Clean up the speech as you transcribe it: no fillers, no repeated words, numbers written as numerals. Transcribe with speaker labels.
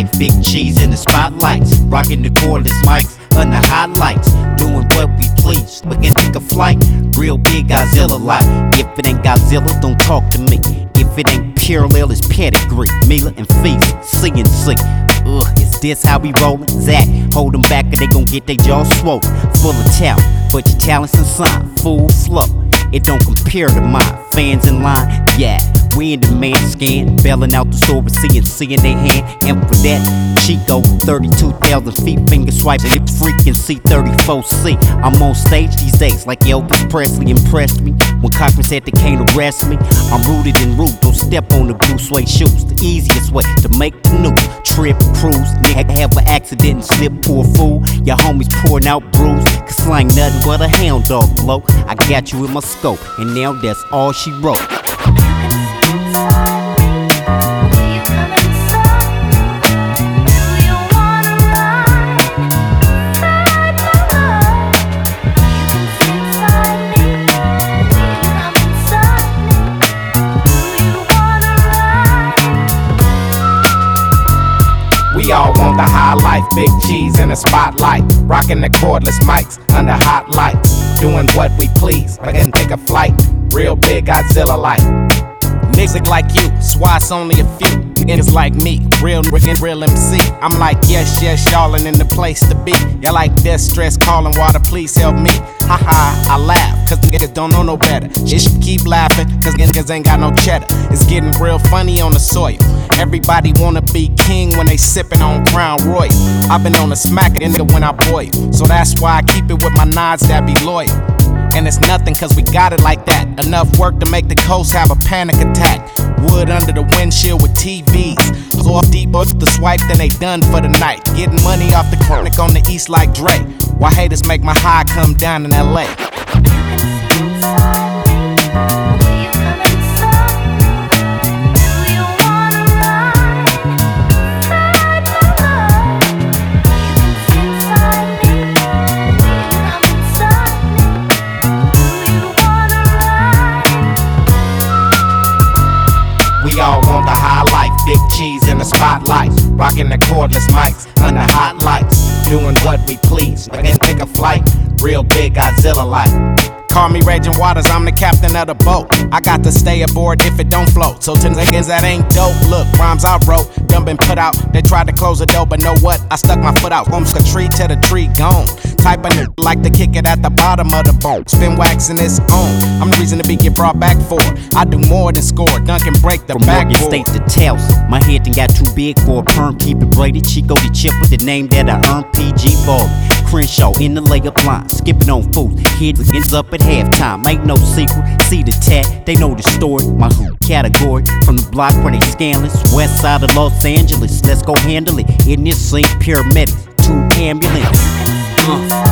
Speaker 1: life, big cheese in the spotlights, rocking the cordless mics under highlights, doing what we please. We can take a flight, real big Godzilla like. If it ain't Godzilla, don't talk to me. If it ain't parallel, it's pedigree. Mila and Feast, CNC. Is this how we rollin'? Zach, hold them back or they gon' get they jaws swollen. Full of talent, but your talent's inside. Full flow, it don't compare to mine. Fans in line, yeah, we in the man scan. Bailing out the store with CNC in their hand. And for that, Chico, 32,000 feet, finger swipes. It's freaking C34C. I'm on stage these days like Elvis Presley impressed me. When Cochran said they can't arrest me, I'm rooted in root. Don't step on the blue suede shoes. The easiest way to make the news. Trip, cruise, nigga have an accident and slip, poor fool. Your homies pouring out brews, cause slang nothing but a hound dog blow. I got you in my scope, and now that's all she wrote.
Speaker 2: We all want the high life, big cheese in the spotlight, rocking the cordless mics under hot lights, doing what we please. I can take a flight, real big Godzilla like.
Speaker 3: Niggas like you, swats only a few. Niggas like me, real MC. I'm like, yes, y'all in the place to be. Y'all like death, stress, calling water, please help me. Haha, I laugh, cause niggas don't know no better. Shit should keep laughing, cause niggas ain't got no cheddar. It's getting real funny on the soil. Everybody wanna be king when they sippin' on Crown Royal. I've been on the smack nigga when I boil. So that's why I keep it with my nods that be loyal. And it's nothing cause we got it like that. Enough work to make the coast have a panic attack. Wood under the windshield with TVs. So off deep up the swipe, then they done for the night. Getting money off the chronic on the east like Dre. Why haters make my high come down in LA?
Speaker 2: We all want the high life, big cheese in the spotlight, rocking the cordless mics under hot lights, doing what we please. I can take a flight, real big Godzilla like.
Speaker 3: Call me Raging Waters, I'm the captain of the boat. I got to stay aboard if it don't float. So to niggas that ain't dope, look, rhymes I wrote, done been put out. They tried to close the door, but know what? I stuck my foot out. Homes a tree to the tree gone. Type of nigga like to kick it at the bottom of the boat. Spin waxing its own. I'm the reason to be get brought back for. I do more than score. Dunk and break the backboard.
Speaker 1: From Morgan State to Towson, my head done got too big for a perm. Keep it braided. Chico the chip with the name that I earned. PG Ballin'. Crenshaw in the layup line, skipping on food. Kids ends up at halftime. Ain't no secret. See the tat, they know the story. My hoop category from the block where they scandalous. West side of Los Angeles. Let's go handle it. In this scene, paramedics, 2 ambulances.